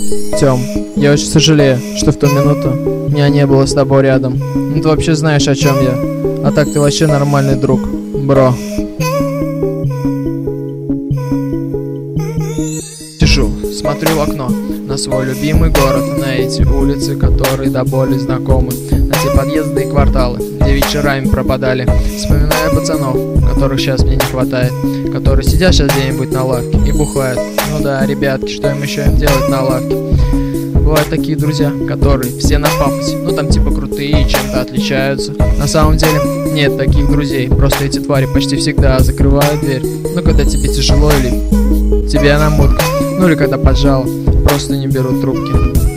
Тём, я очень сожалею, что в ту минуту меня не было с тобой рядом. Ну ты вообще знаешь, о чем я. А так ты вообще нормальный друг, бро. Сижу, смотрю в окно на свой любимый город, на эти улицы, которые до боли знакомы, на те подъезды и кварталы, где вечерами пропадали. Вспоминаю пацанов, которых сейчас мне не хватает, которые сидят сейчас где-нибудь на лавке и бухают. Ну да, ребятки, что им еще делать на лавке? Бывают такие друзья, которые все на пафосе, ну там типа крутые и чем-то отличаются. На самом деле нет таких друзей, просто эти твари почти всегда закрывают дверь. Ну когда тебе тяжело или тебе она мутка, ну или когда поджало, просто не берут трубки.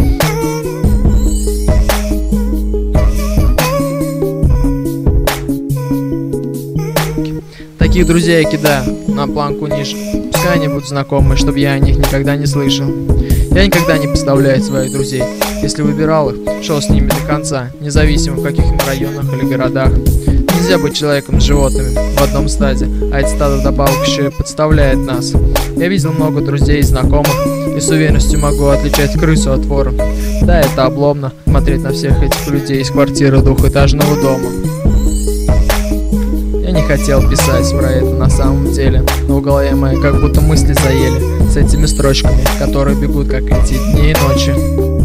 Таких друзей я кидаю на планку ниже. Пускай они будут знакомы, чтобы я о них никогда не слышал. Я никогда не подставляю своих друзей. Если выбирал их, шел с ними до конца, независимо в каких районах или городах. Нельзя быть человеком с животными в одном стаде, а это стадо вдобавок еще и подставляет нас. Я видел много друзей и знакомых, и с уверенностью могу отличать крысу от вора. Да, это обломно смотреть на всех этих людей из квартиры двухэтажного дома. Я не хотел писать про это на самом деле, но в голове моей как будто мысли заели с этими строчками, которые бегут как эти дни и ночи.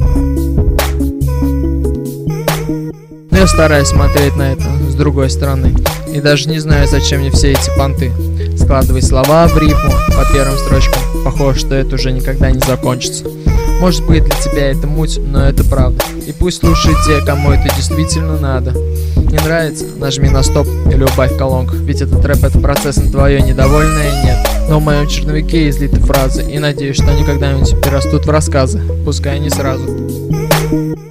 Но я стараюсь смотреть на это с другой стороны, и даже не знаю, зачем мне все эти понты. Складывай слова в рифму по первым строчкам, похоже, что это уже никогда не закончится. Может быть, для тебя это муть, но это правда. И пусть слушают те, кому это действительно надо. Не нравится? Нажми на стоп или убавь колонку, ведь этот рэп — это процесс на твое недовольное нет. Но в моем черновике излиты фразы, и надеюсь, что они когда-нибудь перерастут в рассказы, пускай не сразу.